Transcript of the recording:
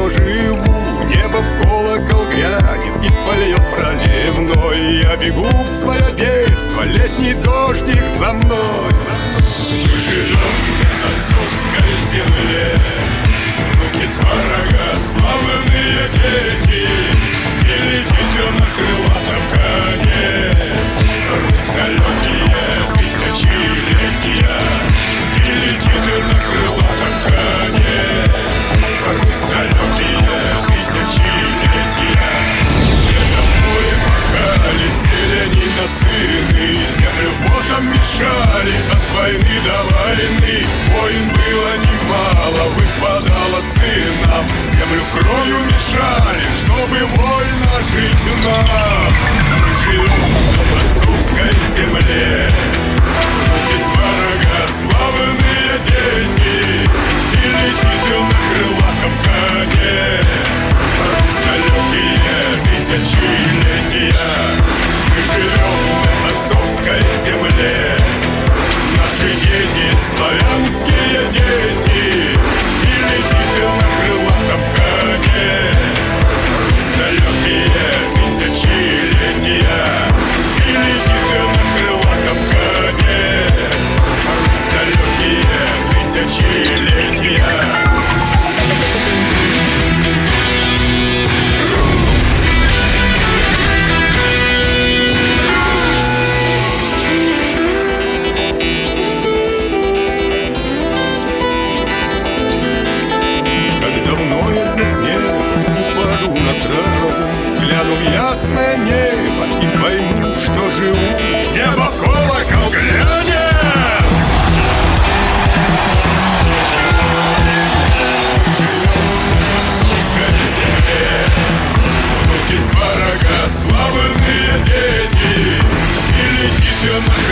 что живу. Небо в колокол грянет и польет проливной. Я бегу в свое детство, летний дождик за мной. Мы живем на отцовской земле, внуки Сварога, славные дети. И летит он на крылатом коне, Русь далекие тысячелетия. И летит он на крылатом коне, Русь далекие тысячелетия. Это море махали селянина сыны, землю потом мешали от войны до войны. Войн было немало, выпадало сынам, землю кровью мешали, чтобы вольно жить нам. Мы живем на отцовской земле, внуки Сварога, славные дети. И летит он на крылатом коне, Русь далекие тысячелетия. Мы живем на отцовской земле, наши дети, славянские дети. И летит он на крылатом коне, Русь далекие тысячелетия. И летит он на крылатом коне, Русь далекие тысячелетия. Гляну в ясное небо и пойму, что живу. Небо в колокол грянет, внуки Сварога, славные дети. И летит он на